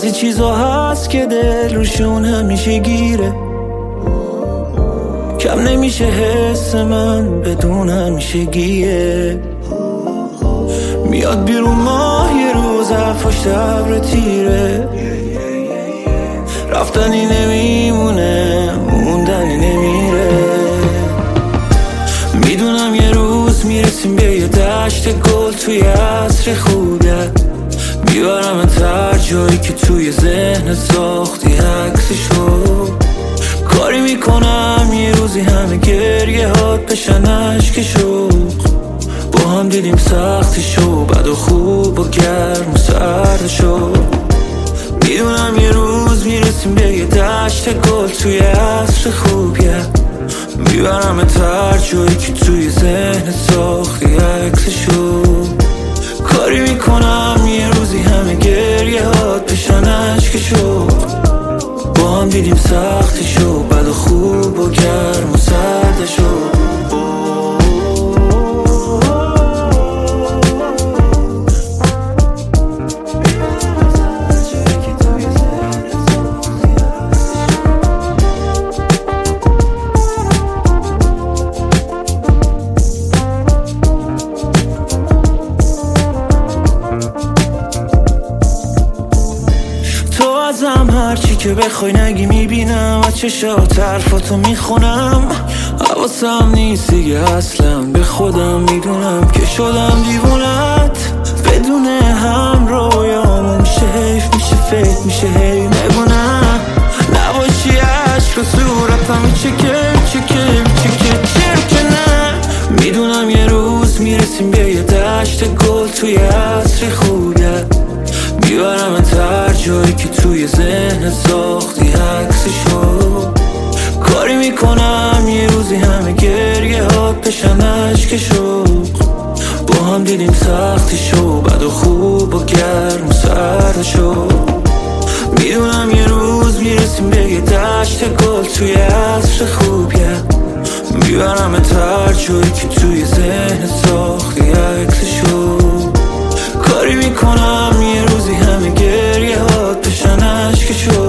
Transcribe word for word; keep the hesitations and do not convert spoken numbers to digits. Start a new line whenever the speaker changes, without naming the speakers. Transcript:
بعضی چیزا هست که دل روشون همیشه گیره، کم نمیشه حس من بدون همیشگیه. میاد بیرون ماه یه روز پشت ابر تیره، رفتنی نمیمونه موندنی نمیره. میدونم یه روز میرسیم به یه دشت گل توی عصر خوبیت، میبرم تر جایی که توی ذهن ساختی عکسشو. کاری میکنم یه روزی همه گریه هات بشن عشق شوق، با هم دیدیم سختشو بد و خوب و گرم و سردشو. میدونم یه روز میرسیم به یه دشت گل توی عصر خوبیت، میبرم تر جایی که توی ذهن ساختی عکسشو. کاری میکنم یه روزی همه گریه هات بشن عشق شوق، با هم دیدیم سختشو بد و خوب و گرم و سردشو. ازم هرچی که بخوای نگی میبینم، از چشات حرفاتو میخونم. حواسم نیست دیگه اصلا به خودم، میدونم که شدم دیوونت. بدون هم رویامون میشه حیف، میشه فکر میشه هی نگونم. نباشی عشق و صورتم میچکه چکه چکه چکه نه. میدونم یه روز میرسیم به یه دشت گل توی عصر خوبیت، میبرم تر جایی که توی ذهن ساختی عکسشو. کاری میکنم یه روزی همه گریه هات بشن عشق شوق، با هم دیدیم سختشو بد و خوب و گرم و سردشو. میدونم یه روز میرسیم به یه دشت گل توی عصر خوبیت، میبرم تر جایی که توی ذهن ساختی عکسشو. کاری میکنم یه روزی همه گریه هات بشن عشق شوق،